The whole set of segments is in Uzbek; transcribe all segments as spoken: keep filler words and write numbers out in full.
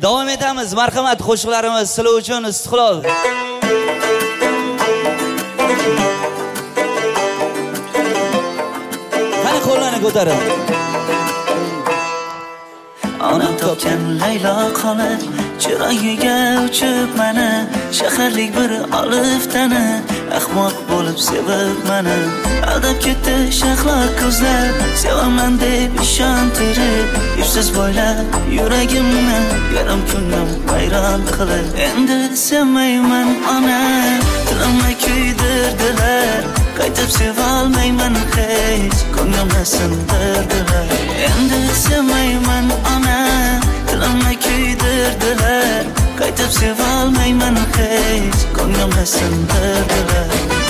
davom etamiz. Marhamat, qo'shiqlarimiz sizlar uchun istiqlol. Qani qo'llarni ko'taring. Onam topgan Laylo qolib, chiroyiga uchib meni, shaharlik bir oliftani, ahmoq bo'lib sevib meni. Aldab ketdi shahlo ko'zlar, sevaman deb ishontirib, ipsiz boylab yuragimni, yarim kunlim vayron qilib. Endi sevmayman ona, tilimni kuydirdilar, qaytib sevolmayman hech, ko'nglimni sindirdilar. Endi sevmayman ona, tilimni kuydirdilar, qaytib sevolmayman hech, ko'nglimni sindirdilar.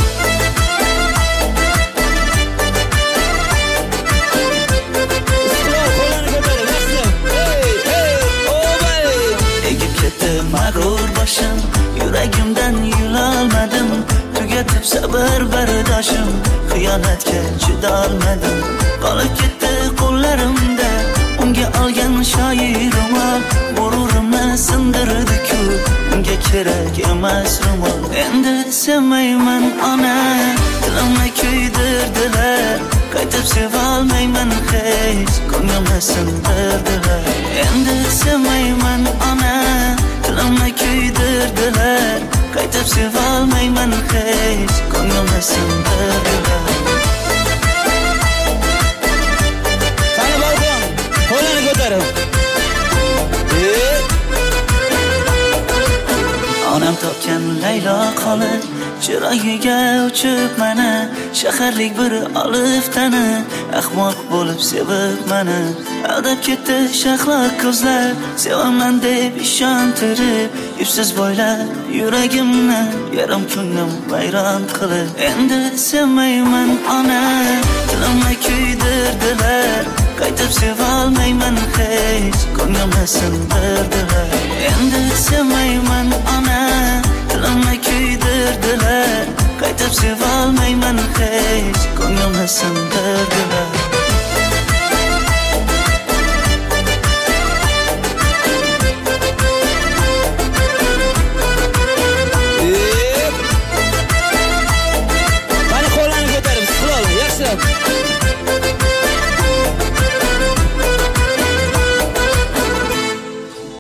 Egib ketdi mag'rur boshim, yuragimdan yulolmadim, tugatib sabr bardoshim, xiyonatga chidolmadim. Qolib ketdi qo'llarimda unga olgan shoirim, g'ururimni sindirdi-ku, unga kerak emas ro'mol. Endi sevmayman ona, tilimni kuydirdilar, qaytib sevolmayman hech, ko'nglimni sindirdilar. Endi sevmayman ona, tilimni kuydirdilar, qaytib sevolmayman hech, ko'nglimni sindirdilar. Qani balkon, qo'llarni ko'tarib. Onam topgan Laylo qolib, chiroyiga uchib meni, shaharlik bir oliftani, ahmoq bo'lib sevib meni. Aldab ketdi shahlo ko'zlar, sevaman deb ishontirib, ipsiz boylab yuragimni, yarim kunlim vayron qilib. Endi sevmayman ona, tilimni kuydirdilar, qaytib sevolmayman hech, ko'nglimni sindirdilar. Endi sevmayman ona, tilimni kuydirdilar, qaytib sevolmayman hech, ko'nglimni sindirdilar.